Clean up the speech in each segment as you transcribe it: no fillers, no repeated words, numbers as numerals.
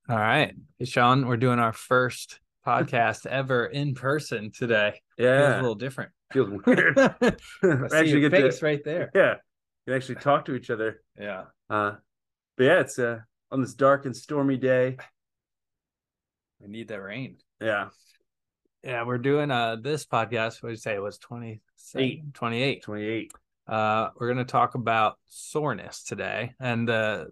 All right. Hey, Sean, we're doing our first podcast ever in person today. Feels a Yeah, little different. feels weird. I see Actually your get to face right there. yeah, you actually talk to each other. Yeah. Uh, but yeah, it's on this dark and stormy day. I need that rain. Yeah, Yeah, we're doing this podcast. What did you say? It was 27, 28. 28. We're gonna talk about soreness today. And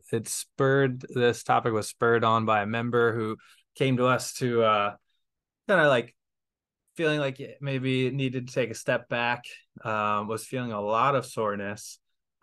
this topic was spurred on by a member who came to us to kind of like feeling like it maybe needed to take a step back, was feeling a lot of soreness,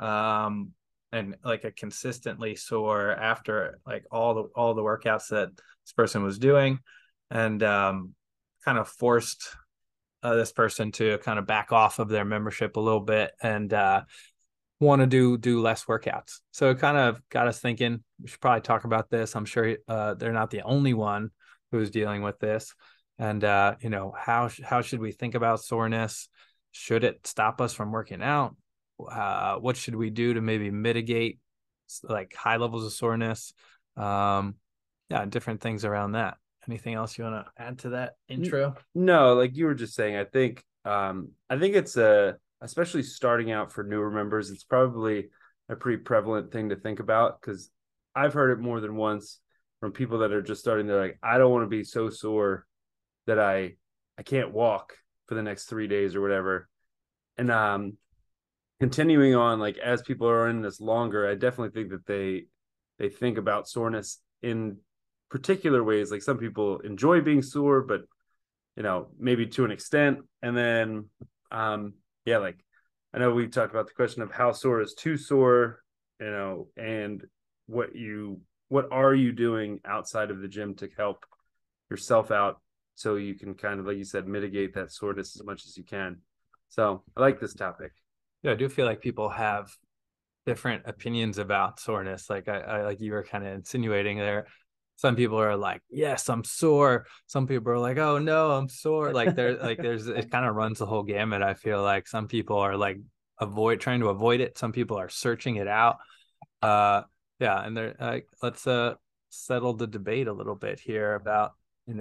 and like a consistently sore after like all the workouts that this person was doing, and kind of forced this person to kind of back off of their membership a little bit and want to do less workouts. So it kind of got us thinking we should probably talk about this. I'm sure they're not the only one who's dealing with this. And how should we think about soreness? Should it stop us from working out? What should we do to maybe mitigate like high levels of soreness? Yeah, different things around that. Anything else you want to add to that intro? No, like you were just saying, I think it's especially starting out for newer members, it's probably a pretty prevalent thing to think about because I've heard it more than once from people that are just starting. They're like, I don't want to be so sore that I can't walk for the next 3 days or whatever. And continuing on, like as people are in this longer, I definitely think that they think about soreness in particular ways. Like some people enjoy being sore, but maybe to an extent. And then yeah, like I know we talked about the question of how sore is too sore, and what are you doing outside of the gym to help yourself out so you can kind of, like you said, mitigate that soreness as much as you can. So I like this topic. Yeah, I do feel like people have different opinions about soreness. Like I like you were kind of insinuating there. Some people are like, yes, I'm sore. Some people are like, oh no, I'm sore. Like there's it kind of runs the whole gamut. I feel like some people are like trying to avoid it. Some people are searching it out. Uh yeah, and they're like, let's settle the debate a little bit here about,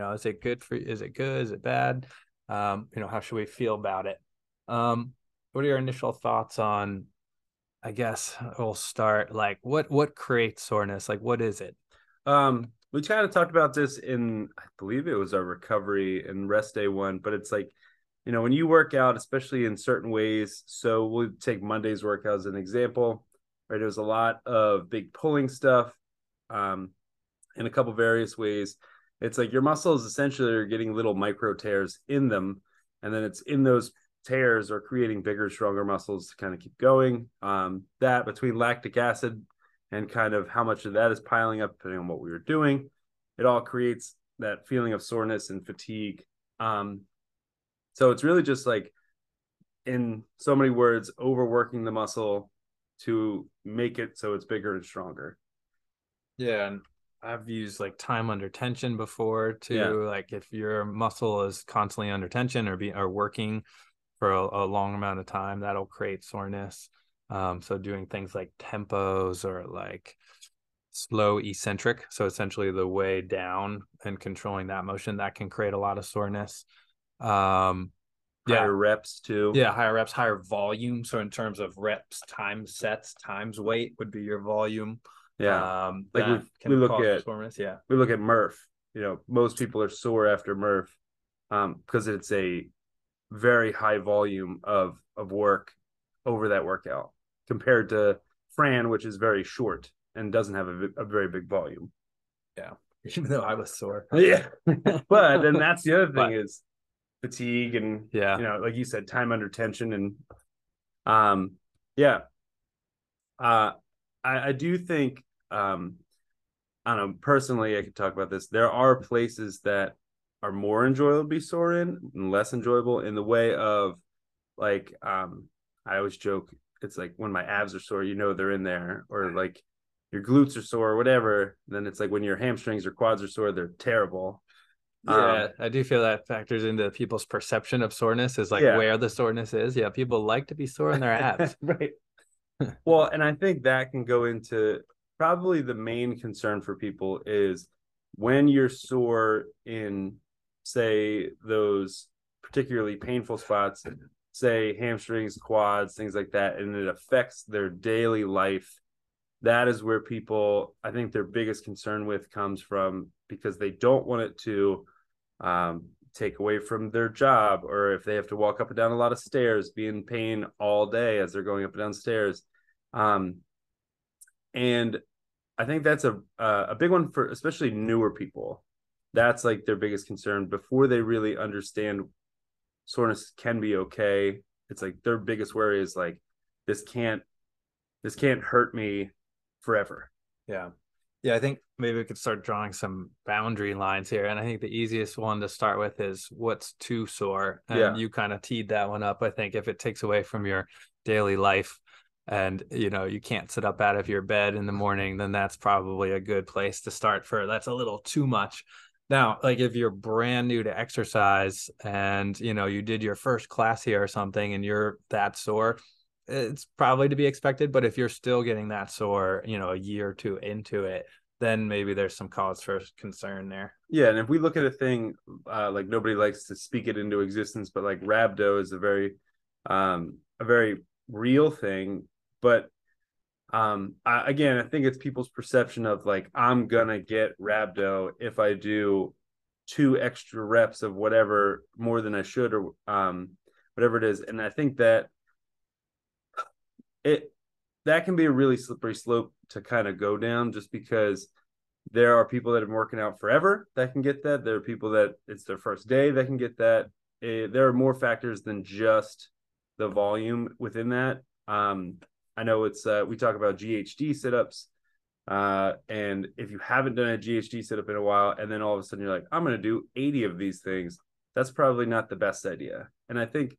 is it good? Is it bad? How should we feel about it? What are your initial thoughts on, I guess we'll start like what creates soreness? Like what is it? We kind of talked about this in, I believe it was our recovery and rest day one, but it's like, when you work out, especially in certain ways. So we'll take Monday's workout as an example, right? It was a lot of big pulling stuff, in a couple various ways. It's like your muscles essentially are getting little micro tears in them, and then it's in those tears are creating bigger, stronger muscles to kind of keep going. That between lactic acid and kind of how much of that is piling up depending on what we were doing, it all creates that feeling of soreness and fatigue. So it's really just like, in so many words, overworking the muscle to make it so it's bigger and stronger. Yeah, and I've used like time under tension before Yeah. too. Like if your muscle is constantly under tension or working for a long amount of time, that'll create soreness. So doing things like tempos or like slow eccentric, so essentially the way down and controlling that motion, that can create a lot of soreness. Um, yeah, Higher reps too. yeah, higher reps, higher volume. So in terms of reps, times sets, times weight would be your volume. Yeah. Like That we can look cause at soreness. Yeah. Murph. Most people are sore after Murph, because it's a very high volume of work over that workout compared to Fran, which is very short and doesn't have a very big volume. Yeah. Even though I was sore. Yeah. But then that's the other thing But is fatigue and, yeah. like you said, time under tension. And yeah, uh, I do think, I don't know, personally, I could talk about this. There are places that are more enjoyable to be sore in and less enjoyable in the way of, like, I always joke, it's like when my abs are sore, they're in there, or like your glutes are sore or whatever. Then it's like when your hamstrings or quads are sore, they're terrible. Yeah, I do feel that factors into people's perception of soreness is like Yeah. where the soreness is. Yeah, people like to be sore in their abs. Right. Well, and I think that can go into, probably the main concern for people is when you're sore in, say, those particularly painful spots, say hamstrings, quads, things like that, and it affects their daily life, that is where people, I think their biggest concern with comes from, because they don't want it to take away from their job, or if they have to walk up and down a lot of stairs, be in pain all day as they're going up and down stairs. And I think that's a big one for especially newer people. That's like their biggest concern before they really understand soreness can be okay. It's like their biggest worry is like, this can't hurt me forever. Yeah. Yeah, I think maybe we could start drawing some boundary lines here. And I think the easiest one to start with is what's too sore. And Yeah. you kind of teed that one up. I think if it takes away from your daily life and you can't sit up out of your bed in the morning, then that's probably a good place to start for that's a little too much. Now, like if you're brand new to exercise and you did your first class here or something and you're that sore, it's probably to be expected. But if you're still getting that sore, a year or two into it, then maybe there's some cause for concern there. Yeah, and if we look at a thing, like nobody likes to speak it into existence, but like rhabdo is a very real thing. But again, I think it's people's perception of like, I'm gonna get rhabdo if I do 2 extra reps of whatever more than I should, or whatever it is. And I think that that can be a really slippery slope to kind of go down, just because there are people that have been working out forever that can get that. There are people that it's their first day that can get that. There are more factors than just the volume within that. I know it's we talk about GHD sit-ups, and if you haven't done a GHD sit-up in a while, and then all of a sudden you're like, I'm going to do 80 of these things, that's probably not the best idea. And I think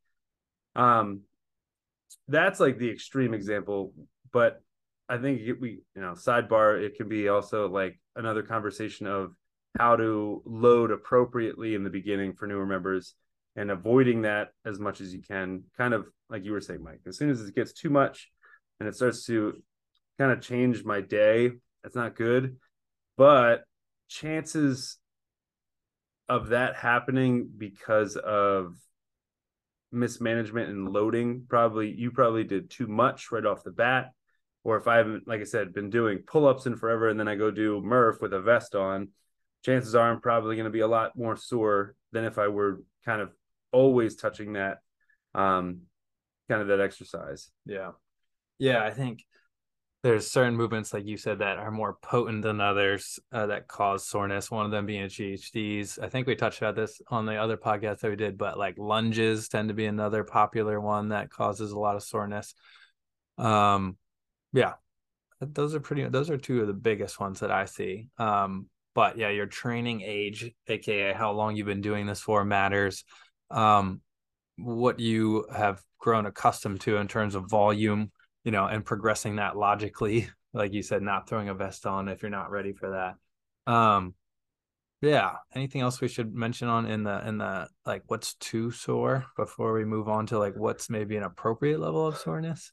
that's like the extreme example, but I think sidebar, it can be also like another conversation of how to load appropriately in the beginning for newer members, and avoiding that as much as you can. Kind of like you were saying, Mike, as soon as it gets too much and it starts to kind of change my day, that's not good. But chances of that happening because of mismanagement and loading, you probably did too much right off the bat. Or if I haven't, like I said, been doing pull-ups in forever, and then I go do Murph with a vest on, chances are I'm probably going to be a lot more sore than if I were kind of always touching that kind of that exercise. Yeah. I think there's certain movements, like you said, that are more potent than others that cause soreness. One of them being GHDs. I think we touched about this on the other podcast that we did, but like lunges tend to be another popular one that causes a lot of soreness. Yeah, those are two of the biggest ones that I see. But yeah, your training age, aka how long you've been doing this for, matters. What you have grown accustomed to in terms of volume, and progressing that logically, like you said, not throwing a vest on if you're not ready for that. Yeah. Anything else we should mention on in the like what's too sore before we move on to like what's maybe an appropriate level of soreness?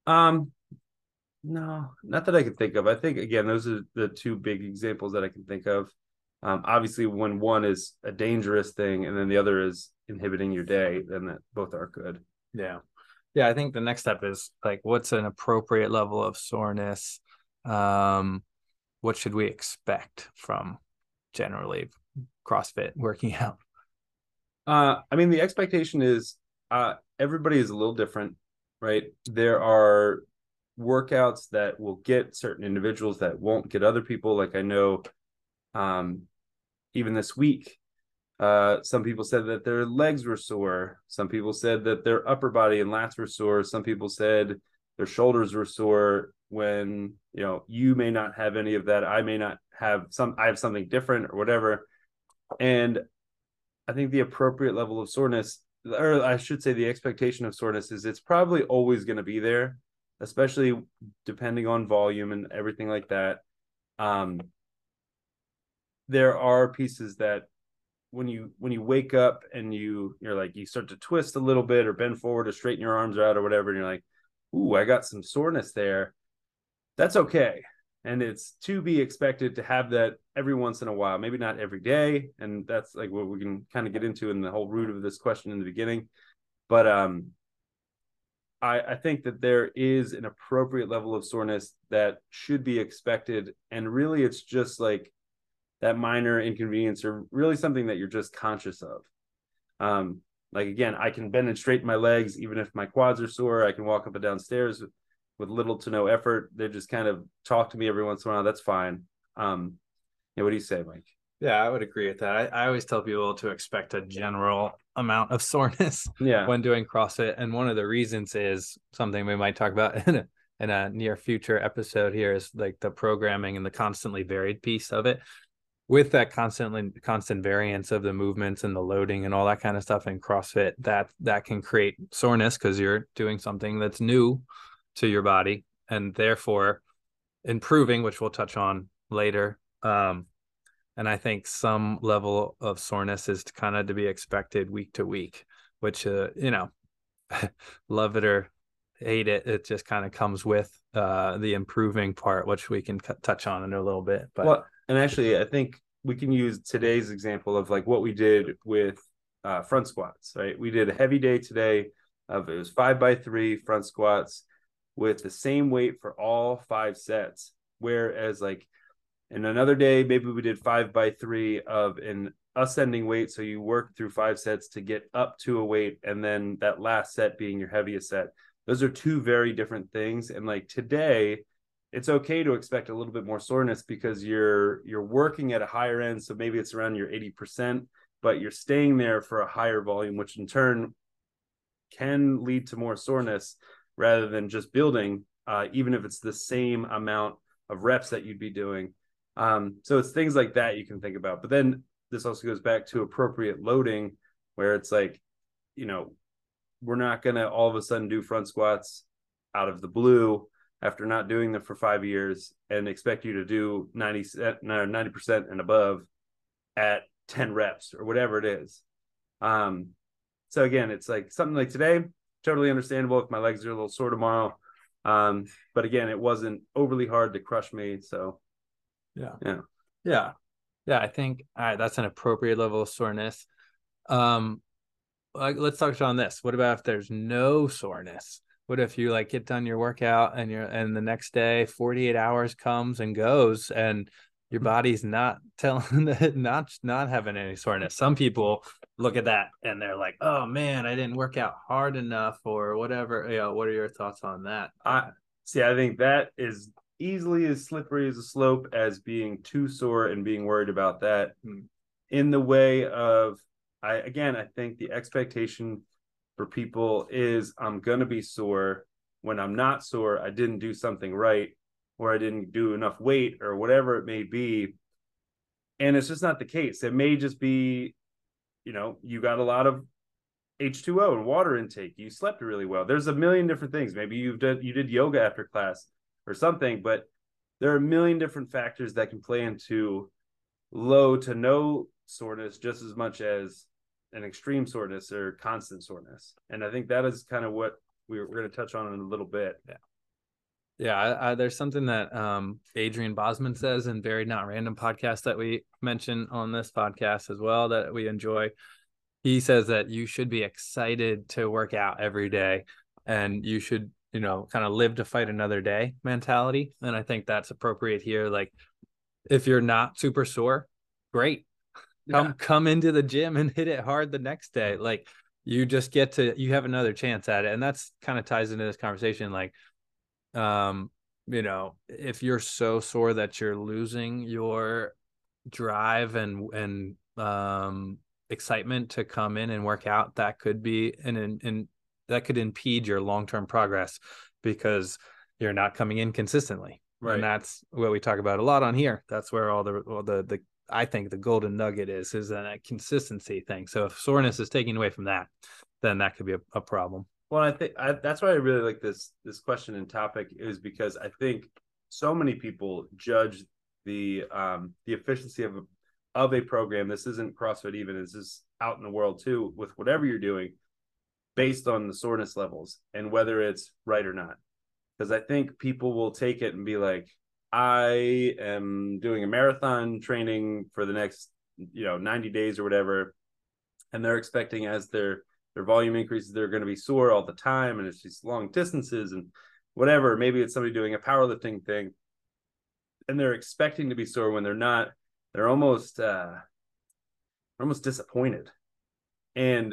No, not that I can think of. I think again, those are the two big examples that I can think of. Obviously, when one is a dangerous thing and then the other is inhibiting your day, then that both are good. Yeah. I think the next step is like, what's an appropriate level of soreness? What should we expect from generally CrossFit working out? I mean, the expectation is everybody is a little different, right? There are workouts that will get certain individuals that won't get other people. Like I know, even this week, some people said that their legs were sore. Some people said that their upper body and lats were sore. Some people said their shoulders were sore, when you may not have any of that. I may not have I have something different or whatever. And I think the appropriate level of soreness, or I should say the expectation of soreness, is it's probably always going to be there, especially depending on volume and everything like that. There are pieces that when you wake up and you're like, you start to twist a little bit or bend forward or straighten your arms out or whatever, and you're like, ooh, I got some soreness there. That's okay. and it's to be expected to have that every once in a while, maybe not every day. And that's like what we can kind of get into in the whole root of this question in the beginning. But I think that there is an appropriate level of soreness that should be expected. And really, it's just like that minor inconvenience or really something that you're just conscious of. Like, again, I can bend and straighten my legs, even if my quads are sore. I can walk up and down stairs with little to no effort. They just kind of talk to me every once in a while. That's fine. Yeah, what do you say, Mike? Yeah, I would agree with that. I always tell people to expect a general amount of soreness when doing CrossFit. And one of the reasons is something we might talk about in a near future episode here is like the programming and the constantly varied piece of it. With that constant variance of the movements and the loading and all that kind of stuff in CrossFit, that can create soreness because you're doing something that's new to your body and therefore improving, which we'll touch on later. And I think some level of soreness is kind of to be expected week to week, which, love it or hate it, it just kind of comes with the improving part, which we can touch on in a little bit. But well, and actually, I think we can use today's example of like what we did with front squats, right? We did a heavy day today of it was 5x3 front squats with the same weight for all 5 sets. Whereas like in another day, maybe we did 5x3 of an ascending weight. So you work through 5 sets to get up to a weight, and then that last set being your heaviest set. Those are 2 very different things. And like today, it's okay to expect a little bit more soreness because you're working at a higher end. So maybe it's around your 80%, but you're staying there for a higher volume, which in turn can lead to more soreness rather than just building, even if it's the same amount of reps that you'd be doing. So it's things like that you can think about. But then this also goes back to appropriate loading, where it's like, we're not going to all of a sudden do front squats out of the blue after not doing them for 5 years and expect you to do 90% and above at 10 reps or whatever it is. So again, it's like something like today, totally understandable if my legs are a little sore tomorrow. But again, it wasn't overly hard to crush me. So yeah. I think that's an appropriate level of soreness. Let's touch on this. What about if there's no soreness? What if you like get done your workout and the next day 48 hours comes and goes and your body's not not having any soreness? Some people look at that and they're like, oh man, I didn't work out hard enough or whatever. What are your thoughts on that? I think that is easily as slippery as a slope as being too sore and being worried about that. In the way of, I think the expectation for people is I'm going to be sore. When I'm not sore, I didn't do something right, or I didn't do enough weight, or whatever it may be. And it's just not the case. It may just be, you got a lot of H2O and water intake. You slept really well. There's a million different things. Maybe you did yoga after class or something, but there are a million different factors that can play into low to no soreness just as much as an extreme soreness or constant soreness. And I think that is kind of what we're going to touch on in a little bit. There's something that Adrian Bosman says in Very Not Random podcast that we mention on this podcast as well that we enjoy. He says that you should be excited to work out every day and you should, kind of live to fight another day mentality. And I think that's appropriate here. Like if you're not super sore, great. Come into the gym and hit it hard the next day. Like you just you have another chance at it. And that's kind of ties into this conversation. Like, if you're so sore that you're losing your drive and excitement to come in and work out, that could be that could impede your long-term progress because you're not coming in consistently. Right. And that's what we talk about a lot on here. That's where all the I think the golden nugget is that consistency thing. So if soreness is taking away from that, then that could be a problem. Well, I think that's why I really like this question and topic, is because I think so many people judge the efficiency of a program. This isn't CrossFit even. This is out in the world too, with whatever you're doing, based on the soreness levels and whether it's right or not. Because I think people will take it and be like, I am doing a marathon training for the next 90 days or whatever, and they're expecting as their volume increases, they're going to be sore all the time, and it's just long distances and whatever. Maybe it's somebody doing a powerlifting thing, and they're expecting to be sore when they're not. They're almost disappointed, and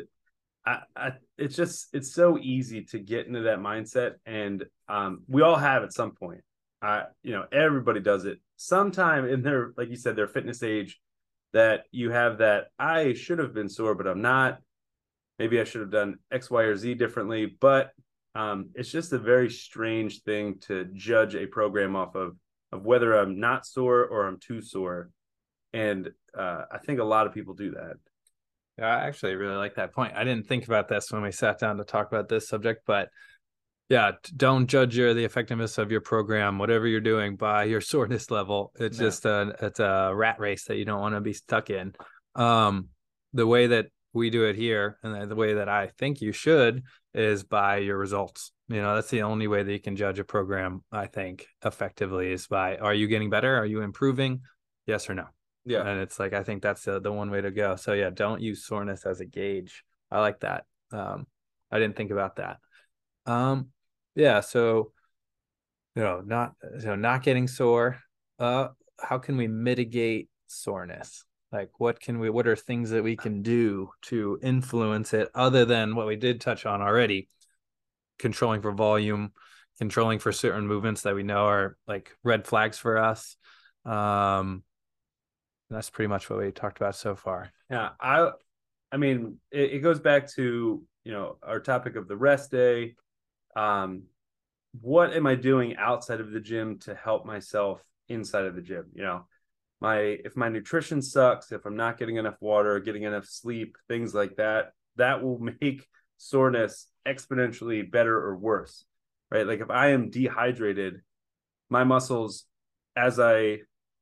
it's so easy to get into that mindset, and we all have at some point. Everybody does it sometime in their, like you said, their fitness age, that you have that I should have been sore, but I'm not. Maybe I should have done X, Y, or Z differently. But it's just a very strange thing to judge a program off of whether I'm not sore or I'm too sore. And I think a lot of people do that. Yeah, I actually really like that point. I didn't think about this when we sat down to talk about this subject, but yeah, don't judge the effectiveness of your program, whatever you're doing, by your soreness level. It's just it's a rat race that you don't want to be stuck in. The way that we do it here, and the way that I think you should, is by your results. That's the only way that you can judge a program, I think, effectively, is by, are you getting better? Are you improving? Yes or no? Yeah. And it's like, I think that's the one way to go. So yeah, don't use soreness as a gauge. I like that. I didn't think about that. Yeah. So, not getting sore. How can we mitigate soreness? Like, what are things that we can do to influence it, other than what we did touch on already? Controlling for volume, controlling for certain movements that we know are like red flags for us. That's pretty much what we talked about so far. Yeah. I mean, it goes back to, our topic of the rest day. What am I doing outside of the gym to help myself inside of the gym? If my nutrition sucks, if I'm not getting enough water, getting enough sleep, things like that, that will make soreness exponentially better or worse, right? Like if I am dehydrated, my muscles, as I,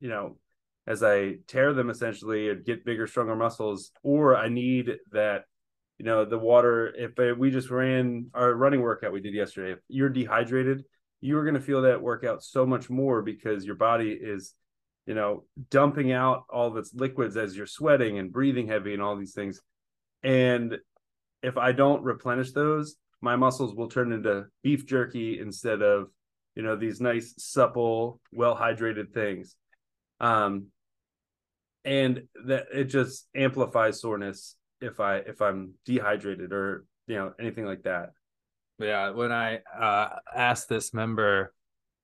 as I tear them essentially and get bigger, stronger muscles, or I need that, the water. If we just ran our running workout we did yesterday, if you're dehydrated, you're going to feel that workout so much more, because your body is, dumping out all of its liquids as you're sweating and breathing heavy and all these things. And if I don't replenish those, my muscles will turn into beef jerky instead of, these nice, supple, well-hydrated things. And that it just amplifies soreness if I'm dehydrated or, anything like that. Yeah. When I asked this member,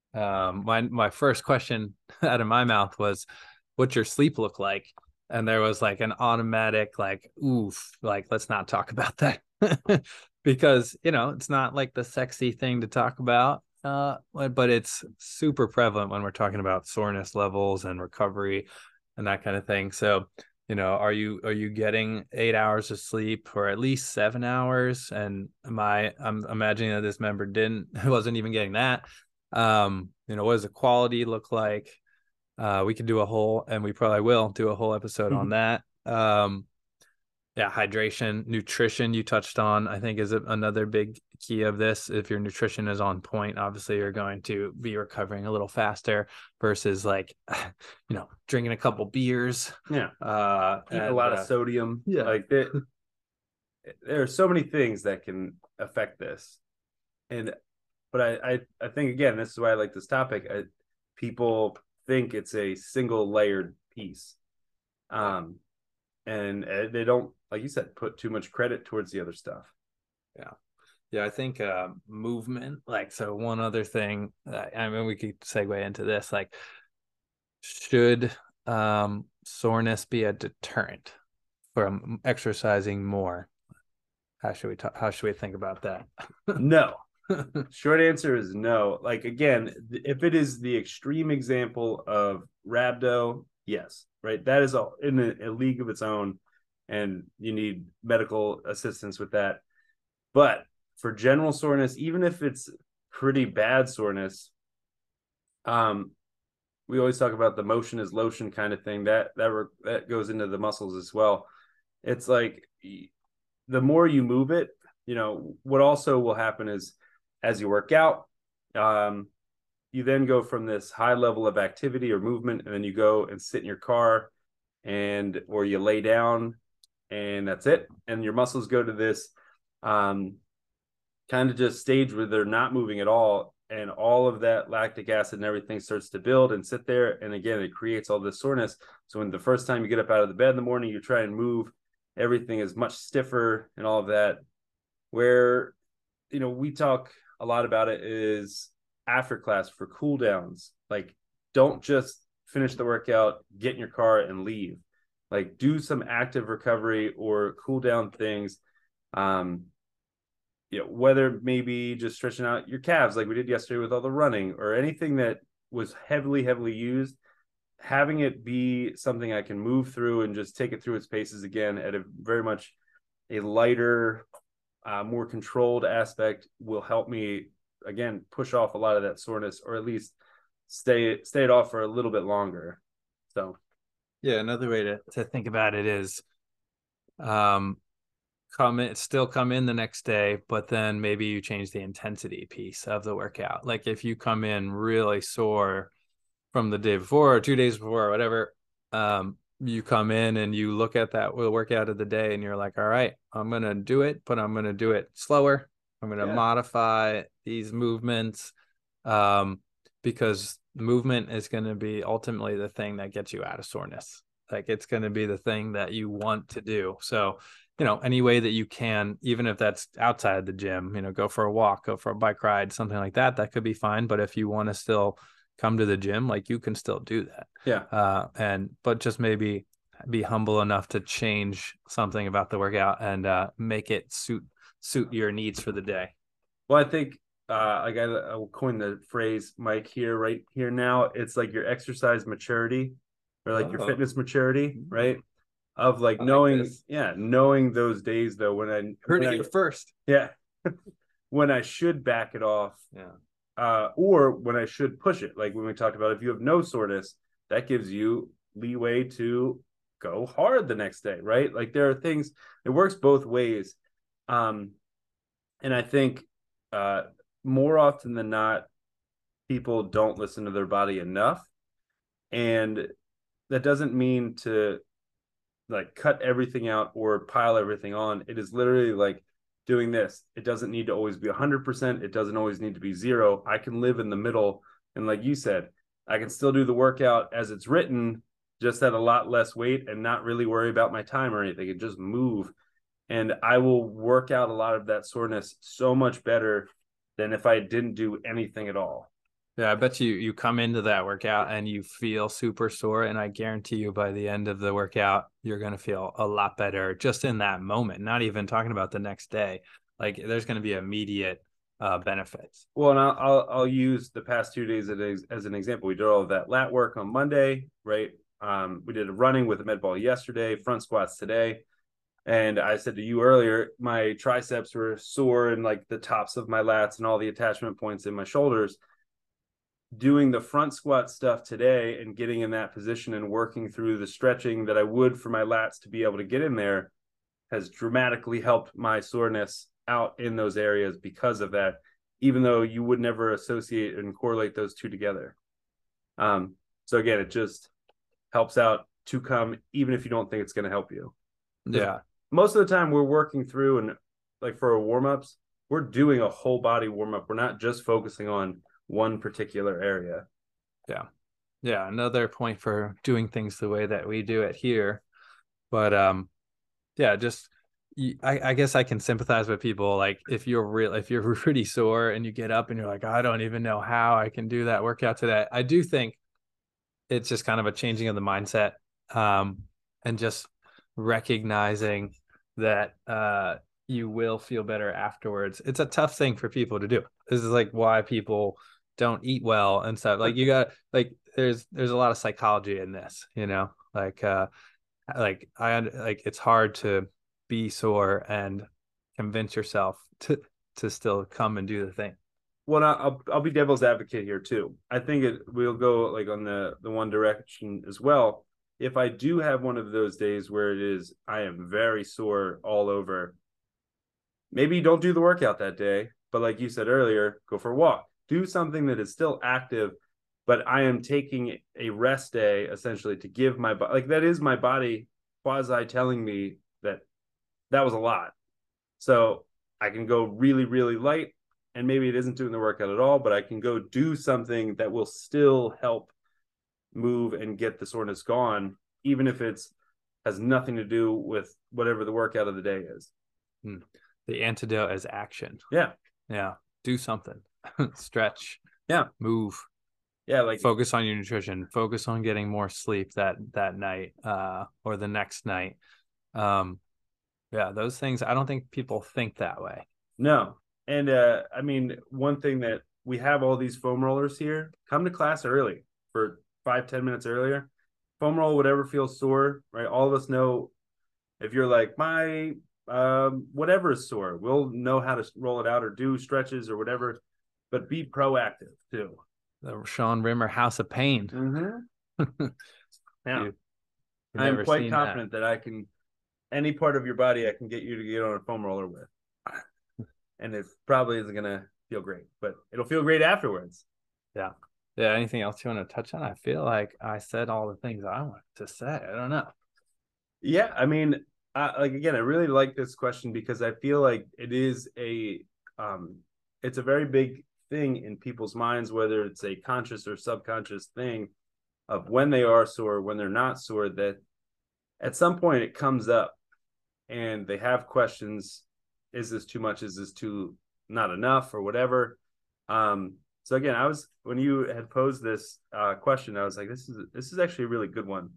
my first question out of my mouth was, what's your sleep look like? And there was like an automatic, like, oof, like, let's not talk about that. Because, it's not like the sexy thing to talk about. But it's super prevalent when we're talking about soreness levels and recovery and that kind of thing. So, are you getting 8 hours of sleep, or at least 7 hours? And I'm imagining that this member wasn't even getting that. What does the quality look like? We could do we probably will do a whole episode on that. Yeah, hydration, nutrition you touched on, I think, is another big key of this. If your nutrition is on point, obviously you're going to be recovering a little faster versus like, drinking a couple beers. Yeah. Eating a lot of sodium. Yeah. Like there are so many things that can affect this. But I think, again, this is why I like this topic. People think it's a single layered piece. And they don't, like you said, put too much credit towards the other stuff. Yeah, I think movement, like, so one other thing, I mean, we could segue into this, like, should soreness be a deterrent from exercising more? How should we think about that? No. Short answer is no. Like, again, if it is the extreme example of rhabdo, yes, right? That is in a league of its own, and you need medical assistance with that. But for general soreness, even if it's pretty bad soreness, we always talk about the motion is lotion kind of thing. That goes into the muscles as well. It's like, the more you move it, what also will happen is, as you work out, you then go from this high level of activity or movement, and then you go and sit in your car or you lay down, and that's it. And your muscles go to this kind of just stage where they're not moving at all. And all of that lactic acid and everything starts to build and sit there. And again, it creates all this soreness. So when the first time you get up out of the bed in the morning, you try and move, everything is much stiffer and all of that. Where, we talk a lot about it is after class for cool downs. Like, don't just finish the workout, get in your car and leave. Like, do some active recovery or cool down things. Whether maybe just stretching out your calves like we did yesterday with all the running, or anything that was heavily used, having it be something I can move through and just take it through its paces again at a very much a lighter, more controlled aspect will help me, again, push off a lot of that soreness, or at least stay it off for a little bit longer. So Yeah, another way to think about it is come in the next day, but then maybe you change the intensity piece of the workout. Like if you come in really sore from the day before or 2 days before or whatever, you come in and you look at that workout of the day and you're like, all right, I'm going to do it, but I'm going to do it slower. I'm going to modify these movements, because movement is going to be ultimately the thing that gets you out of soreness. Like it's going to be the thing that you want to do. So, any way that you can, even if that's outside the gym, go for a walk, go for a bike ride, something like that, that could be fine. But if you want to still come to the gym, like you can still do that. Yeah. But just maybe be humble enough to change something about the workout and make it suit your needs for the day. Well, I think I will coin the phrase, Mike, here, right here now. It's like your exercise maturity, or like your fitness maturity, right? Of like knowing those days though when I heard it here first. Yeah. When I should back it off. Yeah. Or when I should push it. Like when we talked about, if you have no soreness, that gives you leeway to go hard the next day, right? Like there are things, it works both ways. And I think more often than not, people don't listen to their body enough. And that doesn't mean to like cut everything out or pile everything on. It is literally like doing this. It doesn't need to always be 100%. It doesn't always need to be 0. I can live in the middle. And like you said, I can still do the workout as it's written, just at a lot less weight and not really worry about my time or anything, and just move. And I will work out a lot of that soreness so much better than if I didn't do anything at all. Yeah, I bet you come into that workout and you feel super sore, and I guarantee you by the end of the workout, you're going to feel a lot better just in that moment, not even talking about the next day. Like there's going to be immediate benefits. Well, and I'll use the past 2 days as an example. We did all of that lat work on Monday, right? We did a running with a med ball yesterday, front squats today. And I said to you earlier, my triceps were sore and like the tops of my lats and all the attachment points in my shoulders. Doing the front squat stuff today and getting in that position and working through the stretching that I would for my lats to be able to get in there has dramatically helped my soreness out in those areas because of that, even though you would never associate and correlate those two together. So again, it just helps out to come, even if you don't think it's going to help you. Yeah. Most of the time we're working through, and like for our warm-ups, we're doing a whole body warm-up. We're not just focusing on one particular area. Yeah. Another point for doing things the way that we do it here. But yeah, just I guess I can sympathize with people. Like if you're really sore and you get up and you're like, I don't even know how I can do that workout today. I do think it's just kind of a changing of the mindset, and just recognizing that you will feel better afterwards. It's a tough thing for people to do. This is like why people don't eat well and stuff. Like you got like there's a lot of psychology in this, like it's hard to be sore and convince yourself to still come and do the thing. Well, I'll be devil's advocate here too. I think we'll go like on the one direction as well. If I do have one of those days where I am very sore all over, maybe don't do the workout that day, but like you said earlier, go for a walk, do something that is still active, but I am taking a rest day essentially to give my body, like that is my body quasi telling me that that was a lot. So I can go really, really light, and maybe it isn't doing the workout at all, but I can go do something that will still help move and get the soreness gone, even if it's has nothing to do with whatever the workout of the day is. The antidote is action. Yeah. Yeah. Do something. Stretch. Yeah. Move. Yeah. Like focus on your nutrition, focus on getting more sleep that night or the next night. Yeah, those things, I don't think people think that way. No. And I mean, one thing that we have all these foam rollers here, come to class early for 5-10 minutes earlier. Foam roll whatever feels sore, right? All of us know if you're like my whatever is sore, we'll know how to roll it out or do stretches or whatever, but be proactive too. The Sean Rimmer House of Pain. Mm-hmm. Yeah. I'm quite confident that I can, any part of your body I can get you to get on a foam roller with. And it probably isn't going to feel great, but it'll feel great afterwards. Yeah. Yeah. Anything else you want to touch on? I feel like I said all the things I wanted to say. I don't know. Yeah. I mean, like, again, I really like this question because I feel like it is it's a very big thing in people's minds, whether it's a conscious or subconscious thing of when they are sore, when they're not sore, that at some point it comes up and they have questions. Is this too much? Is this too not enough or whatever? So again, when you had posed this question, I was like, this is actually a really good one.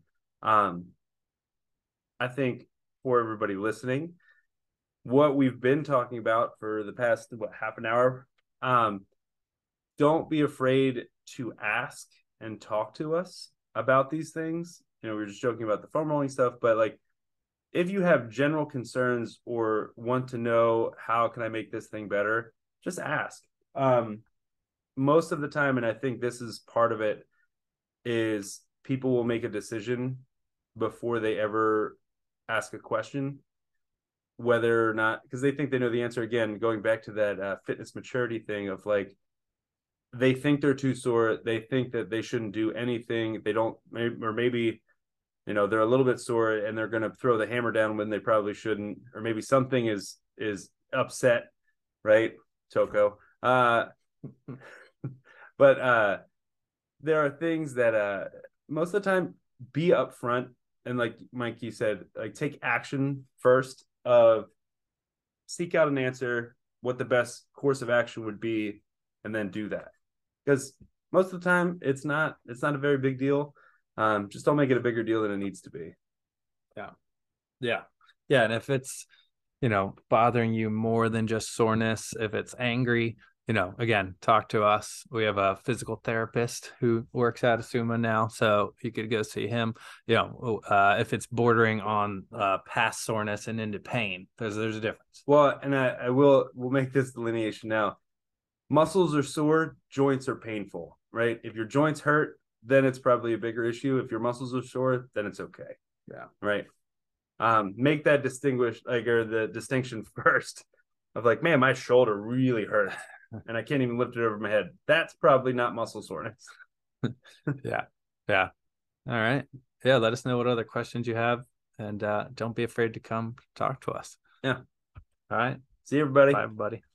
I think for everybody listening, what we've been talking about for the past half an hour, don't be afraid to ask and talk to us about these things. We were just joking about the foam rolling stuff, but like, if you have general concerns or want to know how can I make this thing better, just ask. Most of the time, and I think this is part of it, is people will make a decision before they ever ask a question, whether or not, because they think they know the answer. Again, going back to that fitness maturity thing of like, they think they're too sore. They think that they shouldn't do anything. They don't, or maybe, they're a little bit sore and they're going to throw the hammer down when they probably shouldn't, or maybe something is upset, right, Toko? But there are things that most of the time, be upfront, and like Mikey said, like take action first of seek out an answer, what the best course of action would be, and then do that. Because most of the time it's not a very big deal. Just don't make it a bigger deal than it needs to be. Yeah. And if it's bothering you more than just soreness, if it's angry, again, talk to us. We have a physical therapist who works at Asuma now, so you could go see him. If it's bordering on past soreness and into pain, there's a difference. Well, and we'll make this delineation now. Muscles are sore, joints are painful, right? If your joints hurt, then it's probably a bigger issue. If your muscles are sore, then it's okay. Yeah. Right. Make that the distinction first of like, man, my shoulder really hurts and I can't even lift it over my head. That's probably not muscle soreness. Yeah. All right. Yeah. Let us know what other questions you have, and don't be afraid to come talk to us. Yeah. All right. See you, everybody. Bye, everybody.